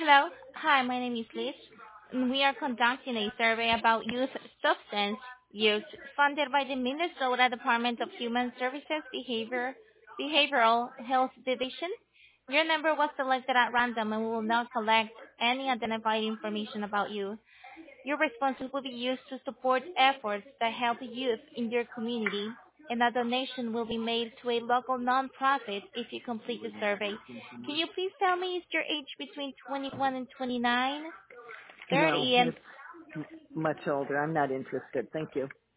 Hello. Hi, my name is Liz, and we are conducting a survey about youth substance use funded by the Minnesota Department of Human Services Behavioral Health Division. Your number was selected at random, and we will not collect any identifying information about you. Your responses will be used to support efforts that help youth in your community, and a donation will be made to a local nonprofit if you complete the survey. Can you please tell me is your age between 21 and 29, No, 30, and it's much older. I'm not interested. Thank you.